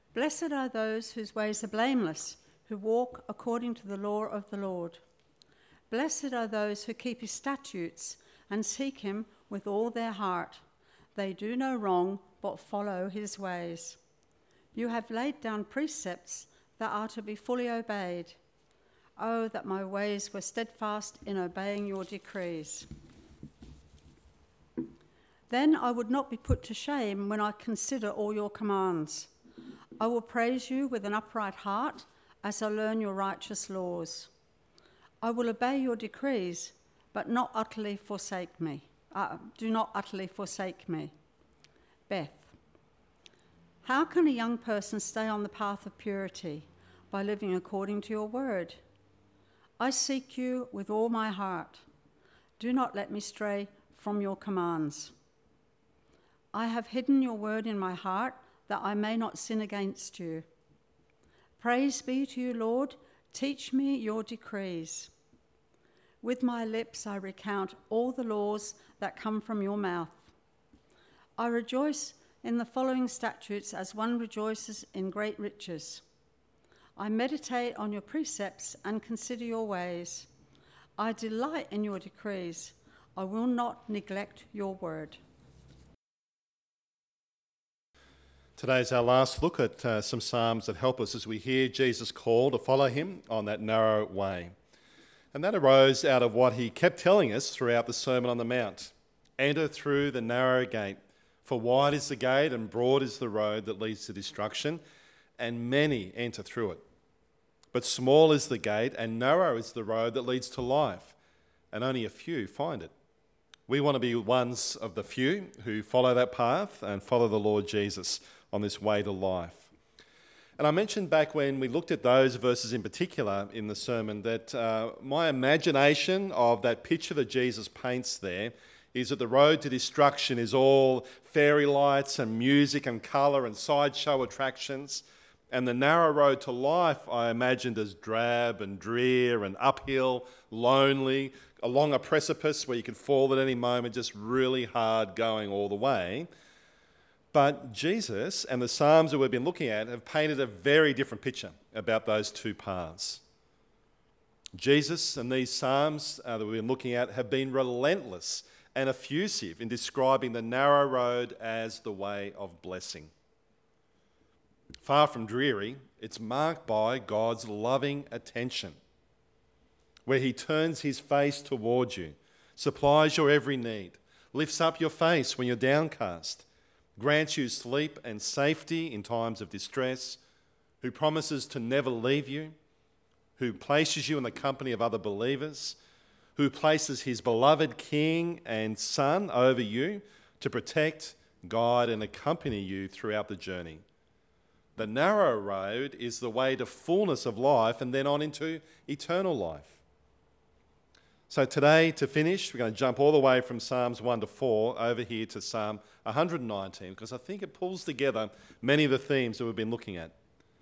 Blessed are those whose ways are blameless, who walk according to the law of the Lord. Blessed are those who keep his statutes and seek him with all their heart. They do no wrong, but follow his ways. You have laid down precepts that are to be fully obeyed. Oh, that my ways were steadfast in obeying your decrees. Then I would not be put to shame when I consider all your commands. I will praise you with an upright heart as I learn your righteous laws. I will obey your decrees, but not utterly forsake me. Do not utterly forsake me. Beth. How can a young person stay on the path of purity? By living according to your word. I seek you with all my heart. Do not let me stray from your commands. I have hidden your word in my heart that I may not sin against you. Praise be to you, Lord. Teach me your decrees. With my lips I recount all the laws that come from your mouth. I rejoice in the following statutes as one rejoices in great riches. I meditate on your precepts and consider your ways. I delight in your decrees. I will not neglect your word. Today's our last look at some psalms that help us as we hear Jesus' call to follow him on that narrow way. And that arose out of what he kept telling us throughout the Sermon on the Mount. Enter through the narrow gate, for wide is the gate and broad is the road that leads to destruction, and many enter through it. But small is the gate and narrow is the road that leads to life, and only a few find it. We want to be ones of the few who follow that path and follow the Lord Jesus on this way to life. And I mentioned back when we looked at those verses in particular in the sermon that my imagination of that picture that Jesus paints there is that the road to destruction is all fairy lights and music and colour and sideshow attractions. And the narrow road to life I imagined as drab and drear and uphill, lonely, along a precipice where you could fall at any moment, just really hard going all the way. But Jesus and the Psalms that we've been looking at have painted a very different picture about those two paths. Jesus and these Psalms that we've been looking at have been relentless and effusive in describing the narrow road as the way of blessing. Far from dreary, it's marked by God's loving attention, where he turns his face towards you, supplies your every need, lifts up your face when you're downcast, grants you sleep and safety in times of distress, who promises to never leave you, who places you in the company of other believers, who places his beloved King and Son over you to protect, guide and accompany you throughout the journey. The narrow road is the way to fullness of life and then on into eternal life. So today, to finish, we're going to jump all the way from Psalms 1 to 4 over here to Psalm 119, because I think it pulls together many of the themes that we've been looking at.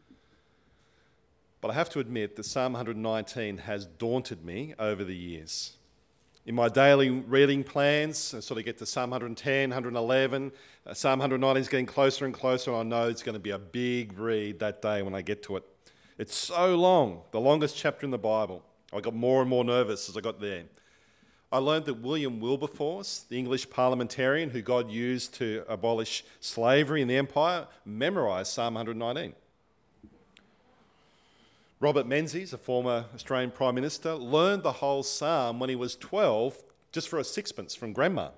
But I have to admit that Psalm 119 has daunted me over the years. In my daily reading plans, I sort of get to Psalm 110, 111. Psalm 119 is getting closer and closer, and I know it's going to be a big read that day when I get to it. It's so long, the longest chapter in the Bible. I got more and more nervous as I got there. I learned that William Wilberforce, the English parliamentarian who God used to abolish slavery in the empire, memorised Psalm 119. Robert Menzies, a former Australian Prime Minister, learned the whole psalm when he was 12 just for a sixpence from Grandma.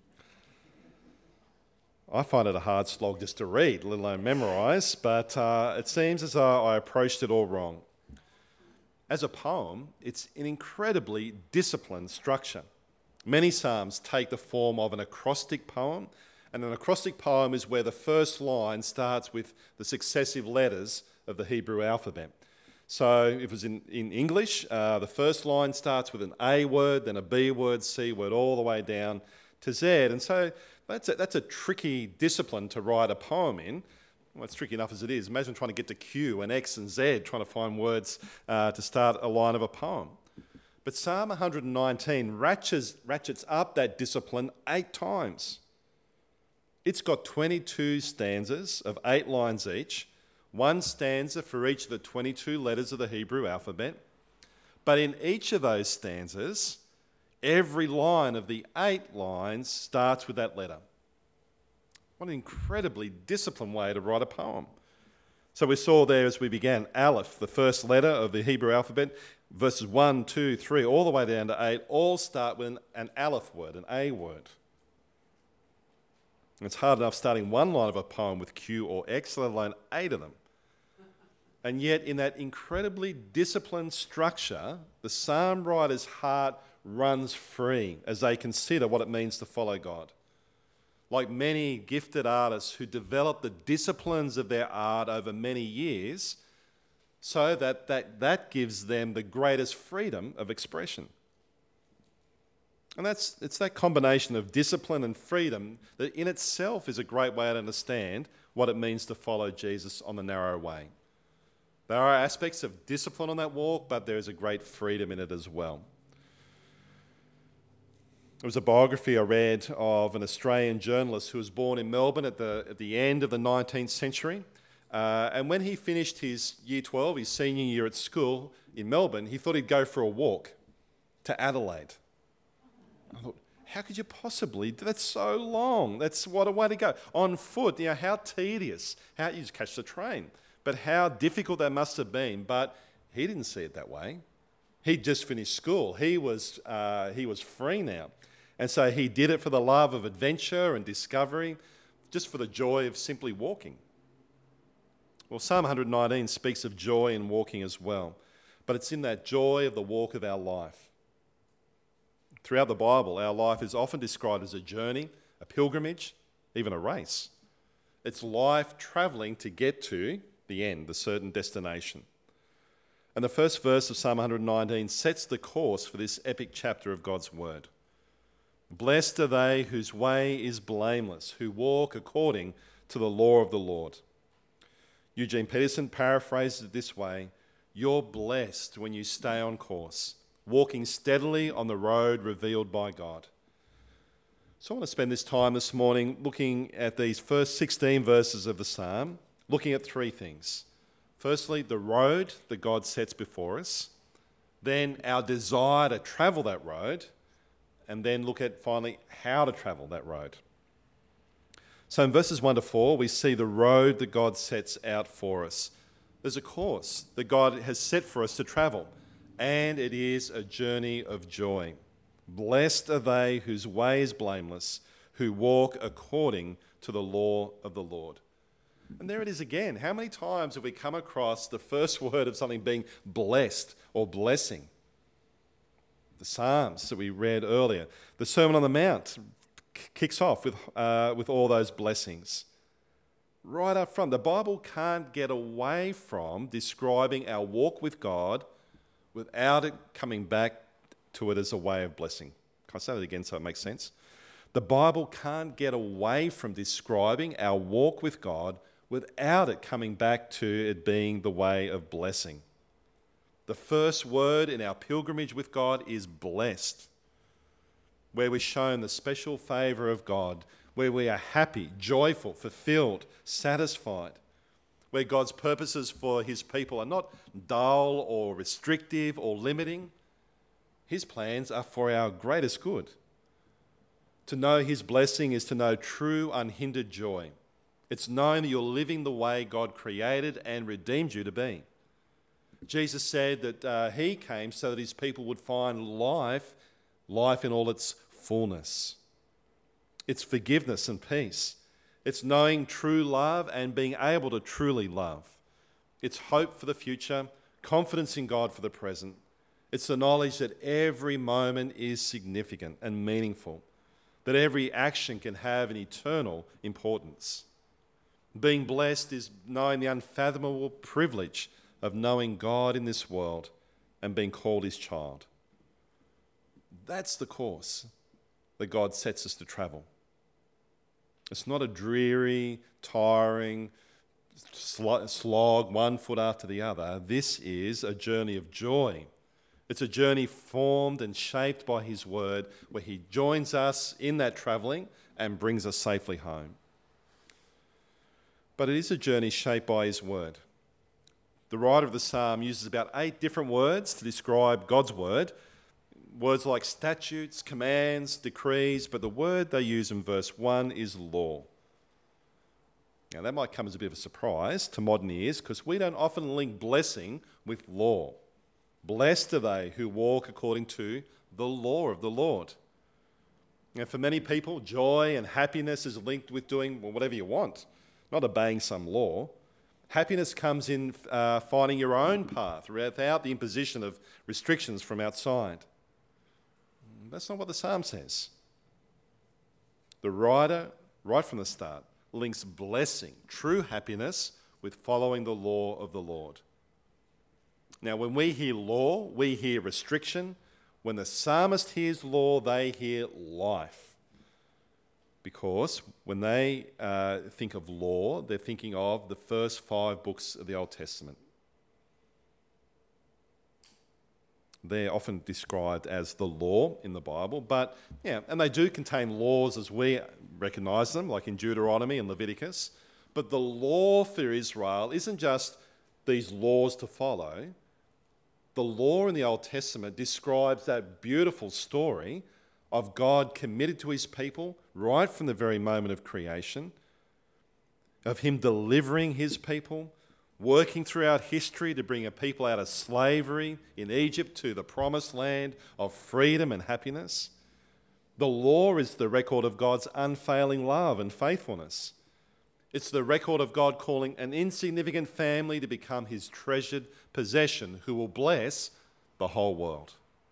I find it a hard slog just to read, let alone memorise, but it seems as though I approached it all wrong. As a poem, it's an incredibly disciplined structure. Many psalms take the form of an acrostic poem, and an acrostic poem is where the first line starts with the successive letters of the Hebrew alphabet. So if it was in English, the first line starts with an A word, then a B word, C word, all the way down to Z. And so that's a tricky discipline to write a poem in. Well, it's tricky enough as it is. Imagine trying to get to Q and X and Z, trying to find words to start a line of a poem. But Psalm 119 ratchets up that discipline 8 times. It's got 22 stanzas of 8 lines each, one stanza for each of the 22 letters of the Hebrew alphabet. But in each of those stanzas, every line of the 8 lines starts with that letter. What an incredibly disciplined way to write a poem. So we saw there as we began, Aleph, the first letter of the Hebrew alphabet, verses 1, 2, 3, all the way down to 8, all start with an Aleph word, an A word. And it's hard enough starting one line of a poem with Q or X, let alone 8 of them. And yet in that incredibly disciplined structure, the psalm writer's heart runs free as they consider what it means to follow God. Like many gifted artists who develop the disciplines of their art over many years so that gives them the greatest freedom of expression. And it's that combination of discipline and freedom that in itself is a great way to understand what it means to follow Jesus on the narrow way. There are aspects of discipline on that walk, but there is a great freedom in it as well. There was a biography I read of an Australian journalist who was born in Melbourne at the end of the 19th century. And when he finished his year 12, his senior year at school in Melbourne, he thought he'd go for a walk to Adelaide. I thought, how could you possibly? That's so long. That's what a way to go. On foot, how tedious. How you just catch the train. But how difficult that must have been. But he didn't see it that way. He'd just finished school. He was free now. And so he did it for the love of adventure and discovery, just for the joy of simply walking. Well, Psalm 119 speaks of joy in walking as well. But it's in that joy of the walk of our life. Throughout the Bible, our life is often described as a journey, a pilgrimage, even a race. It's life travelling to get to the end, the certain destination. And the first verse of Psalm 119 sets the course for this epic chapter of God's Word. Blessed are they whose way is blameless, who walk according to the law of the Lord. Eugene Peterson paraphrases it this way: you're blessed when you stay on course, walking steadily on the road revealed by God. So I want to spend this time this morning looking at these first 16 verses of the psalm, looking at 3 things. Firstly, the road that God sets before us, then our desire to travel that road, and then look at finally how to travel that road. So in verses 1 to 4, we see the road that God sets out for us. There's a course that God has set for us to travel, and it is a journey of joy. Blessed are they whose way is blameless, who walk according to the law of the Lord. And there it is again. How many times have we come across the first word of something being blessed or blessing? The Psalms that we read earlier. The Sermon on the Mount kicks off with all those blessings. Right up front, the Bible can't get away from describing our walk with God without it coming back to it as a way of blessing. Can I say that again so it makes sense? The Bible can't get away from describing our walk with God without it coming back to it being the way of blessing. The first word in our pilgrimage with God is blessed, where we're shown the special favour of God, where we are happy, joyful, fulfilled, satisfied, where God's purposes for his people are not dull or restrictive or limiting. His plans are for our greatest good. To know his blessing is to know true, unhindered joy. It's knowing that you're living the way God created and redeemed you to be. Jesus said that he came so that his people would find life in all its fullness. It's forgiveness and peace. It's knowing true love and being able to truly love. It's hope for the future, confidence in God for the present. It's the knowledge that every moment is significant and meaningful, that every action can have an eternal importance. Being blessed is knowing the unfathomable privilege of knowing God in this world and being called his child. That's the course that God sets us to travel. It's not a dreary, tiring slog, one foot after the other. This is a journey of joy. It's a journey formed and shaped by his word, where he joins us in that travelling and brings us safely home. But it is a journey shaped by his word. The writer of the psalm uses about 8 different words to describe God's word. Words like statutes, commands, decrees, but the word they use in verse 1 is law. Now that might come as a bit of a surprise to modern ears because we don't often link blessing with law. Blessed are they who walk according to the law of the Lord. Now for many people, joy and happiness is linked with doing whatever you want, not obeying some law. Happiness comes in finding your own path without the imposition of restrictions from outside. That's not what the psalm says. The writer, right from the start, links blessing, true happiness, with following the law of the Lord. Now, when we hear law, we hear restriction. When the psalmist hears law, they hear life. Because when they think of law, they're thinking of the first 5 books of the Old Testament. They're often described as the law in the Bible, but and they do contain laws as we recognise them, like in Deuteronomy and Leviticus. But the law for Israel isn't just these laws to follow. The law in the Old Testament describes that beautiful story of God committed to his people right from the very moment of creation, of him delivering his people, working throughout history to bring a people out of slavery in Egypt to the promised land of freedom and happiness. The law is the record of God's unfailing love and faithfulness. It's the record of God calling an insignificant family to become his treasured possession who will bless the whole world.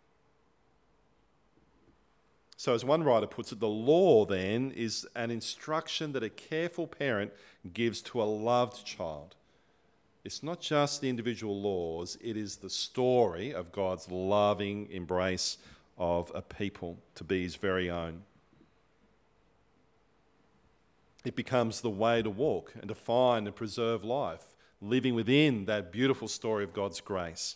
So as one writer puts it, the law then is an instruction that a careful parent gives to a loved child. It's not just the individual laws, it is the story of God's loving embrace of a people to be his very own. It becomes the way to walk and to find and preserve life, living within that beautiful story of God's grace.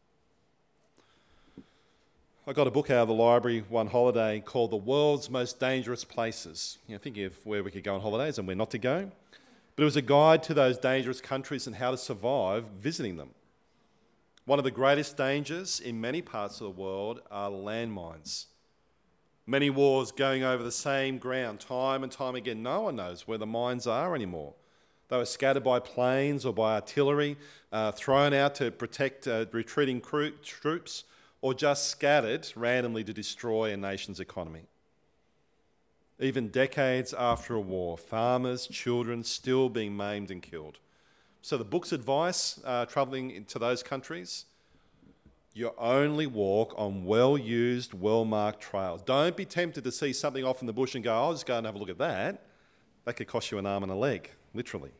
I got a book out of the library one holiday called The World's Most Dangerous Places. Thinking of where we could go on holidays and where not to go. But it was a guide to those dangerous countries and how to survive visiting them. One of the greatest dangers in many parts of the world are landmines. Many wars going over the same ground time and time again. No one knows where the mines are anymore. They were scattered by planes or by artillery, thrown out to protect retreating troops, or just scattered randomly to destroy a nation's economy. Even decades after a war, farmers, children still being maimed and killed. So the book's advice, travelling into those countries, you only walk on well-used, well-marked trails. Don't be tempted to see something off in the bush and go, I'll just go and have a look at that. That could cost you an arm and a leg, literally.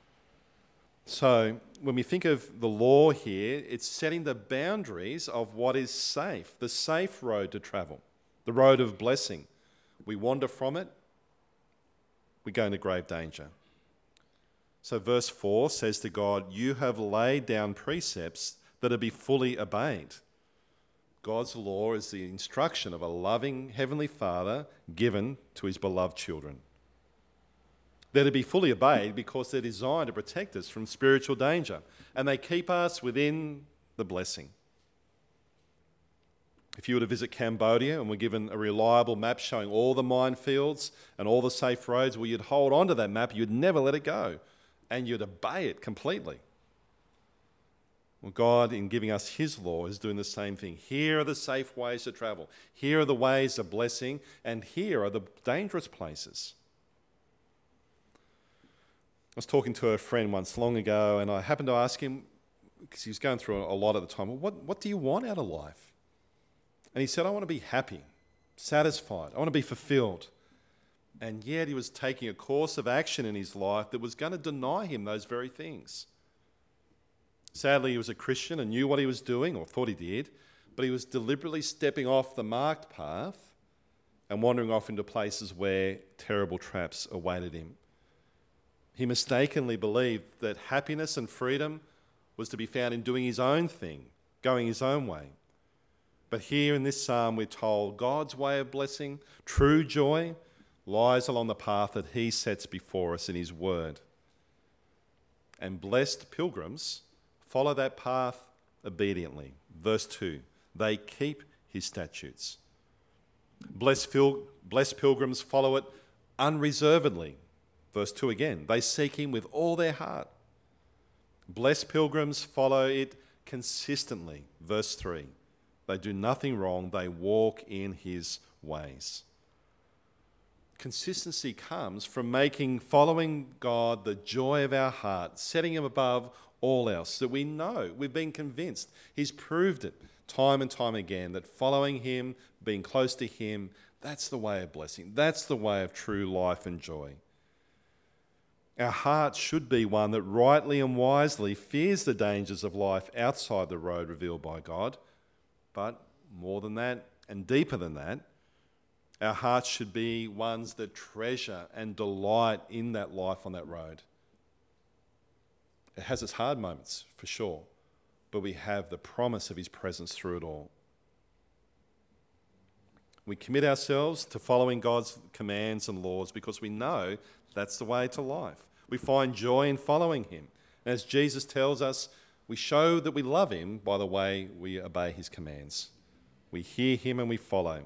So when we think of the law here, it's setting the boundaries of what is safe, the safe road to travel, the road of blessing. We wander from it, we go into grave danger. So verse 4 says to God, you have laid down precepts that are to be fully obeyed. God's law is the instruction of a loving Heavenly Father given to his beloved children. They're to be fully obeyed because they're designed to protect us from spiritual danger, and they keep us within the blessing. If you were to visit Cambodia and were given a reliable map showing all the minefields and all the safe roads, well, you'd hold on to that map, you'd never let it go, and you'd obey it completely. Well, God, in giving us his law, is doing the same thing. Here are the safe ways to travel. Here are the ways of blessing, and here are the dangerous places. I was talking to a friend once long ago, and I happened to ask him, because he was going through a lot at the time, well, what do you want out of life? And he said, I want to be happy, satisfied. I want to be fulfilled. And yet he was taking a course of action in his life that was going to deny him those very things. Sadly, he was a Christian and knew what he was doing, or thought he did, but he was deliberately stepping off the marked path and wandering off into places where terrible traps awaited him. He mistakenly believed that happiness and freedom was to be found in doing his own thing, going his own way. But here in this psalm, we're told God's way of blessing, true joy, lies along the path that he sets before us in his word. And blessed pilgrims follow that path obediently. Verse 2, they keep his statutes. Blessed pilgrims follow it unreservedly. Verse 2 again, they seek him with all their heart. Blessed pilgrims follow it consistently. Verse 3, they do nothing wrong, they walk in his ways. Consistency comes from making following God the joy of our heart, setting him above all else, that we know, we've been convinced, he's proved it time and time again, that following him, being close to him, that's the way of blessing. That's the way of true life and joy. Our heart should be one that rightly and wisely fears the dangers of life outside the road revealed by God. But more than that and deeper than that, our hearts should be ones that treasure and delight in that life on that road. It has its hard moments, for sure, but we have the promise of his presence through it all. We commit ourselves to following God's commands and laws because we know that's the way to life. We find joy in following him. And as Jesus tells us, we show that we love him by the way we obey his commands. We hear him and we follow.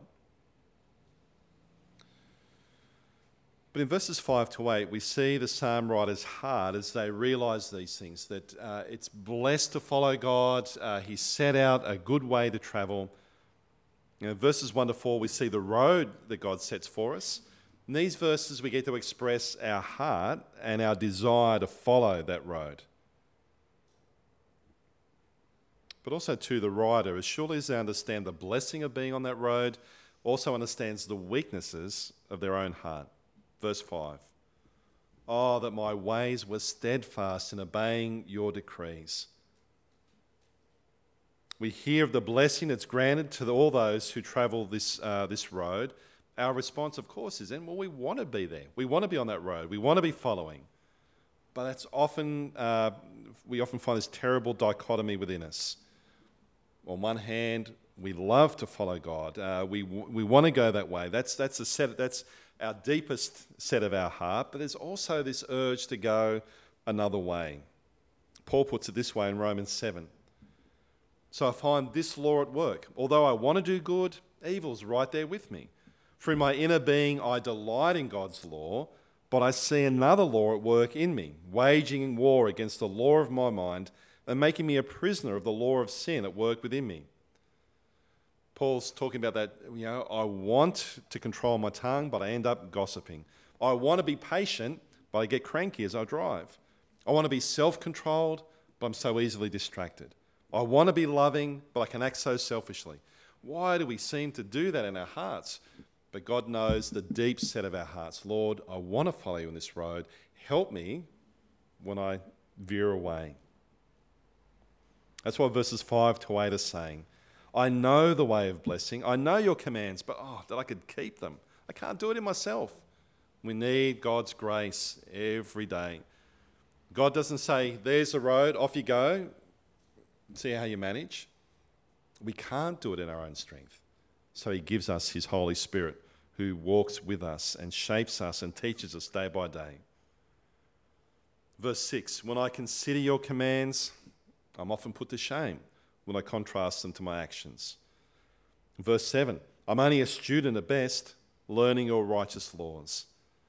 But in verses 5 to 8, we see the psalm writer's heart as they realise these things, that it's blessed to follow God. He set out a good way to travel. Verses 1 to 4, we see the road that God sets for us. In these verses, we get to express our heart and our desire to follow that road. But also, too, the writer, as surely as they understand the blessing of being on that road, also understands the weaknesses of their own heart. Verse 5, oh, that my ways were steadfast in obeying your decrees. We hear of the blessing that's granted to all those who travel this road. Our response, of course, is then, well, we want to be there. We want to be on that road. We want to be following. But that's often, we often find this terrible dichotomy within us. On one hand, we love to follow God. We want to go that way. That's our deepest set of our heart. But there's also this urge to go another way. Paul puts it this way in Romans 7. So I find this law at work. Although I want to do good, evil's right there with me. For in my inner being I delight in God's law, but I see another law at work in me, waging war against the law of my mind and making me a prisoner of the law of sin at work within me. Paul's talking about that, I want to control my tongue, but I end up gossiping. I want to be patient, but I get cranky as I drive. I want to be self-controlled, but I'm so easily distracted. I want to be loving, but I can act so selfishly. Why do we seem to do that in our hearts? But God knows the deep set of our hearts. Lord, I want to follow you on this road. Help me when I veer away. That's what verses 5 to 8 are saying. I know the way of blessing. I know your commands, but that I could keep them. I can't do it in myself. We need God's grace every day. God doesn't say, there's the road, off you go, see how you manage. We can't do it in our own strength. So he gives us his Holy Spirit who walks with us and shapes us and teaches us day by day. Verse 6, when I consider your commands, I'm often put to shame when I contrast them to my actions. Verse 7, I'm only a student at best, learning your righteous laws.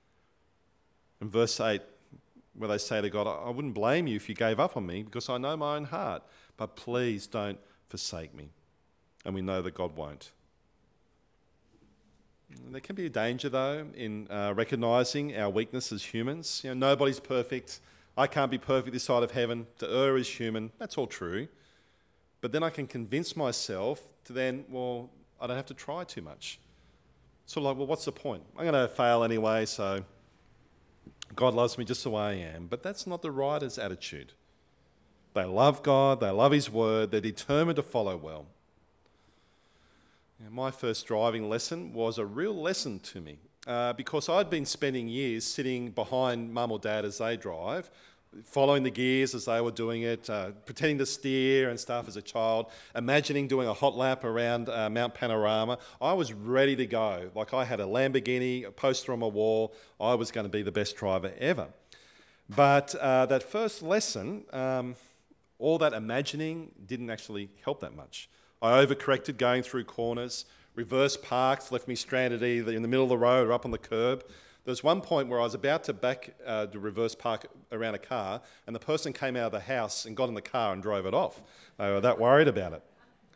And verse 8, where they say to God, I wouldn't blame you if you gave up on me because I know my own heart, but please don't forsake me. And we know that God won't. There can be a danger, though, in recognising our weakness as humans. Nobody's perfect. I can't be perfect this side of heaven. To err is human. That's all true. But then I can convince myself to then, I don't have to try too much. Sort of like, what's the point? I'm going to fail anyway, so God loves me just the way I am. But that's not the writer's attitude. They love God. They love his word. They're determined to follow well. My first driving lesson was a real lesson to me because I'd been spending years sitting behind mum or dad as they drive, following the gears as they were doing it, pretending to steer and stuff as a child, imagining doing a hot lap around Mount Panorama. I was ready to go. Like I had a Lamborghini, a poster on my wall. I was going to be the best driver ever. But that first lesson, all that imagining didn't actually help that much. I overcorrected going through corners, reverse parked, left me stranded either in the middle of the road or up on the curb. There was one point where I was about to reverse park around a car, and the person came out of the house and got in the car and drove it off. They were that worried about it.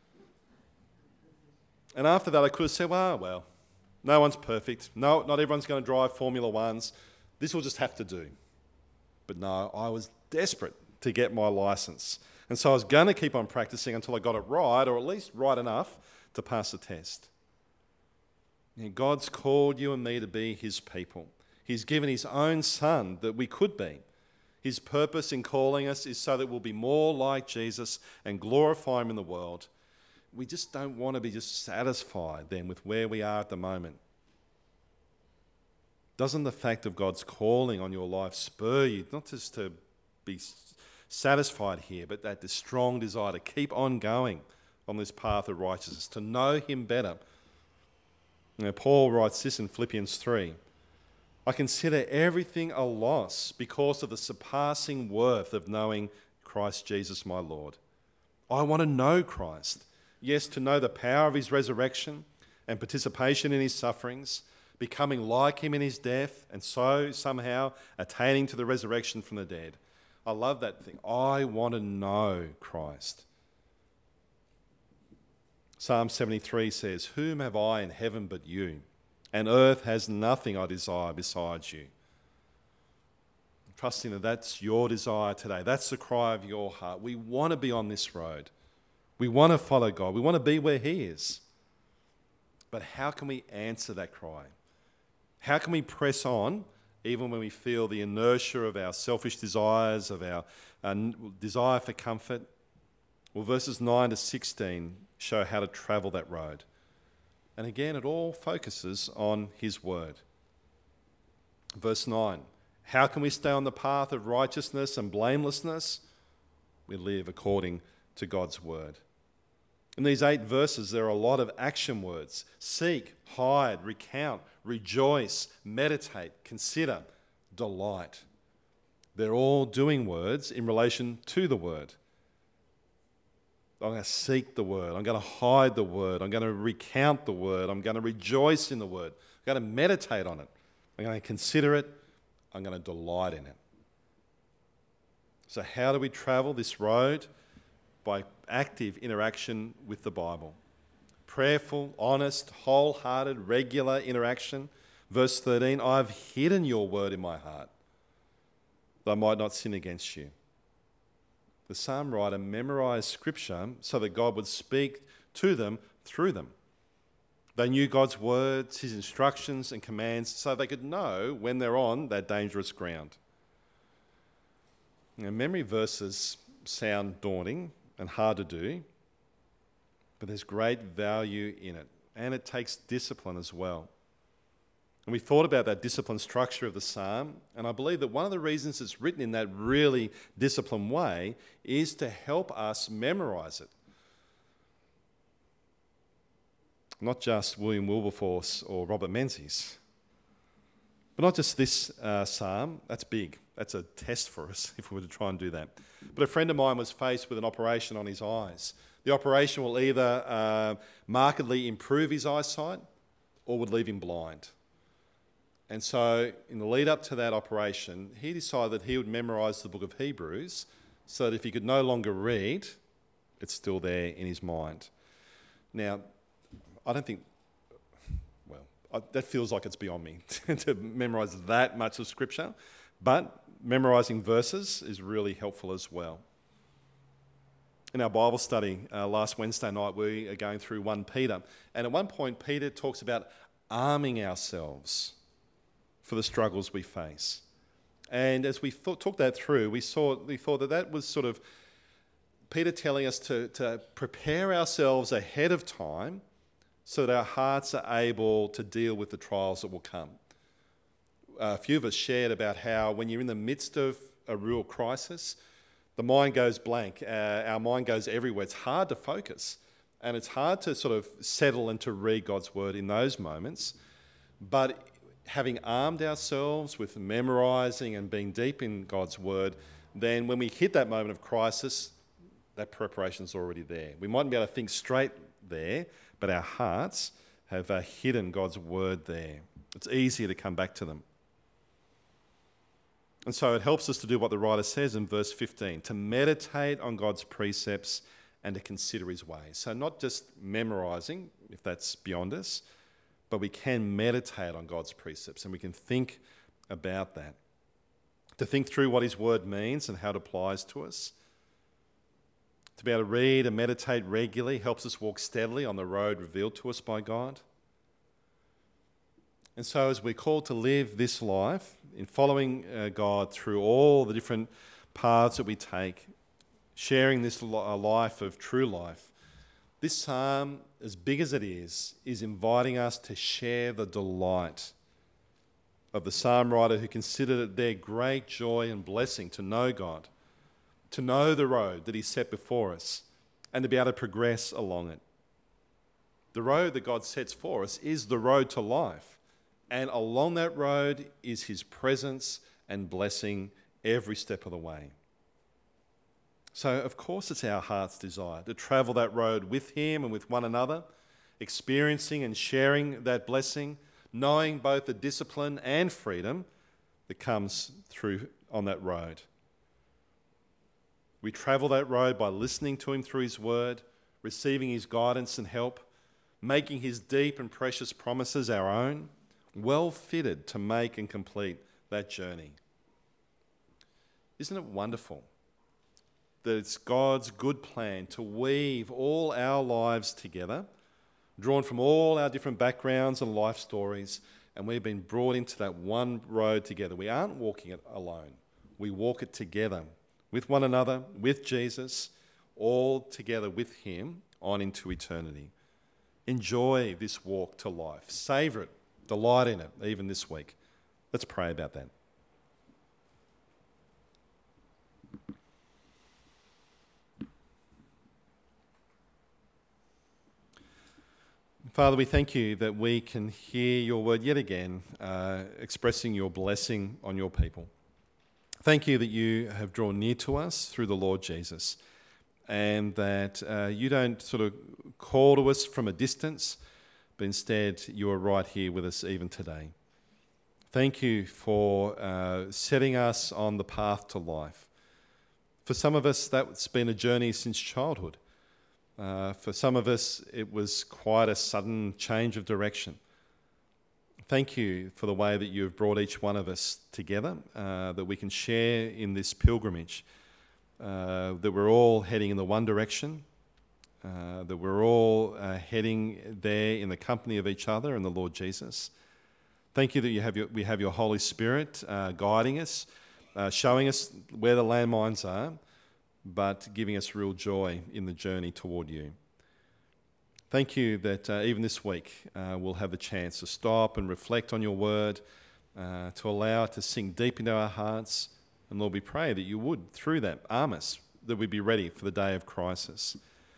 And after that, I could have said, well, no one's perfect. No, not everyone's going to drive Formula Ones. This will just have to do. But no, I was desperate to get my license. And so I was going to keep on practicing until I got it right, or at least right enough to pass the test. And God's called you and me to be his people. He's given his own son that we could be. His purpose in calling us is so that we'll be more like Jesus and glorify him in the world. We just don't want to be just satisfied then with where we are at the moment. Doesn't the fact of God's calling on your life spur you not just to be satisfied here, but that the strong desire to keep on going on this path of righteousness, to know him better? Paul writes this in Philippians 3. I consider everything a loss because of the surpassing worth of knowing Christ Jesus my Lord. I want to know Christ. Yes, to know the power of his resurrection and participation in his sufferings, becoming like him in his death, and so somehow attaining to the resurrection from the dead. I love that thing. I want to know Christ. Psalm 73 says, whom have I in heaven but you? And earth has nothing I desire besides you. I'm trusting that that's your desire today. That's the cry of your heart. We want to be on this road. We want to follow God. We want to be where he is. But how can we answer that cry? How can we press on even when we feel the inertia of our selfish desires, of our desire for comfort? Well, verses 9 to 16 show how to travel that road. And again, it all focuses on his word. Verse 9, how can we stay on the path of righteousness and blamelessness? We live according to God's word. In these 8 verses, there are a lot of action words. Seek, hide, recount, rejoice, meditate, consider, delight. They're all doing words in relation to the word. I'm going to seek the word. I'm going to hide the word. I'm going to recount the word. I'm going to rejoice in the word. I'm going to meditate on it. I'm going to consider it. I'm going to delight in it. So how do we travel this road? By active interaction with the Bible. Prayerful, honest, wholehearted, regular interaction. Verse 13, I've hidden your word in my heart, that I might not sin against you. The psalm writer memorized scripture so that God would speak to them through them. They knew God's words, his instructions and commands, so they could know when they're on that dangerous ground. Now, memory verses sound daunting and hard to do, but there's great value in it, and it takes discipline as well. And we thought about that discipline structure of the psalm, and I believe that one of the reasons it's written in that really disciplined way is to help us memorize it. Not just William Wilberforce or Robert Menzies, but not just this psalm. That's big. That's a test for us if we were to try and do that. But a friend of mine was faced with an operation on his eyes. The operation will either markedly improve his eyesight or would leave him blind. And so in the lead up to that operation, he decided that he would memorise the book of Hebrews so that if he could no longer read, it's still there in his mind. Now, I don't think, that feels like it's beyond me to memorise that much of Scripture, but memorising verses is really helpful as well. In our Bible study last Wednesday night, we are going through 1 Peter, and at one point Peter talks about arming ourselves for the struggles we face. And as we talked that through, we thought that was sort of Peter telling us to prepare ourselves ahead of time so that our hearts are able to deal with the trials that will come. A few of us shared about how when you're in the midst of a real crisis, the mind goes blank, our mind goes everywhere. It's hard to focus, and it's hard to sort of settle and to read God's word in those moments. But having armed ourselves with memorising and being deep in God's word, then when we hit that moment of crisis, that preparation is already there. We mightn't be able to think straight there, but our hearts have hidden God's word there. It's easier to come back to them. And so it helps us to do what the writer says in verse 15, to meditate on God's precepts and to consider his ways. So not just memorising, if that's beyond us, but we can meditate on God's precepts and we can think about that. To think through what his word means and how it applies to us. To be able to read and meditate regularly helps us walk steadily on the road revealed to us by God. And so as we're called to live this life in following God through all the different paths that we take, sharing this life of true life, this psalm, as big as it is inviting us to share the delight of the psalm writer who considered it their great joy and blessing to know God, to know the road that he set before us, and to be able to progress along it. The road that God sets for us is the road to life. And along that road is his presence and blessing every step of the way. So, of course, it's our heart's desire to travel that road with him and with one another, experiencing and sharing that blessing, knowing both the discipline and freedom that comes through on that road. We travel that road by listening to him through his word, receiving his guidance and help, making his deep and precious promises our own, well fitted to make and complete that journey. Isn't it wonderful that it's God's good plan to weave all our lives together, drawn from all our different backgrounds and life stories, and we've been brought into that one road together. We aren't walking it alone. We walk it together with one another, with Jesus, all together with him on into eternity. Enjoy this walk to life. Savour it. Delight in it, even this week. Let's pray about that. Father, we thank you that we can hear your word yet again, expressing your blessing on your people. Thank you that you have drawn near to us through the Lord Jesus, and that you don't sort of call to us from a distance, but instead you are right here with us even today. Thank you for setting us on the path to life. For some of us, that's been a journey since childhood. For some of us, it was quite a sudden change of direction. Thank you for the way that you have brought each one of us together, that we can share in this pilgrimage, that we're all heading in the one direction, that we're all heading there in the company of each other and the Lord Jesus. Thank you that we have your Holy Spirit guiding us, showing us where the landmines are, but giving us real joy in the journey toward you. Thank you that even this week we'll have the chance to stop and reflect on your word, to allow it to sink deep into our hearts. And Lord, we pray that you would, through that, arm us, that we'd be ready for the day of crisis.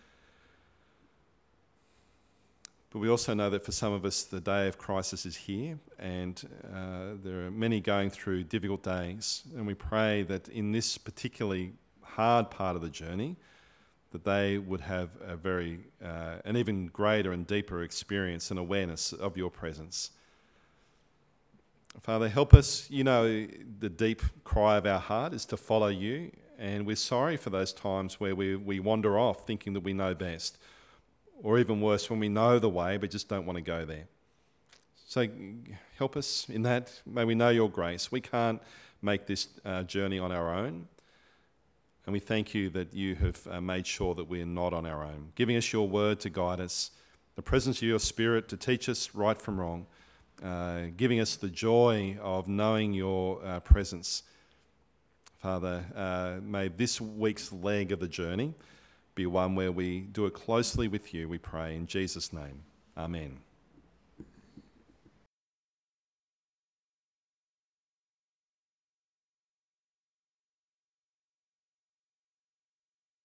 But we also know that for some of us, the day of crisis is here, and there are many going through difficult days. And we pray that in this particularly hard part of the journey, that they would have an even greater and deeper experience and awareness of your presence. Father, help us. You know, the deep cry of our heart is to follow you, and we're sorry for those times where we wander off thinking that we know best. Or even worse, when we know the way but just don't want to go there. So help us in that. May we know your grace. We can't make this journey on our own. And we thank you that you have made sure that we are not on our own, giving us your word to guide us, the presence of your Spirit to teach us right from wrong, giving us the joy of knowing your presence. Father, may this week's leg of the journey be one where we do it closely with you, we pray in Jesus' name. Amen.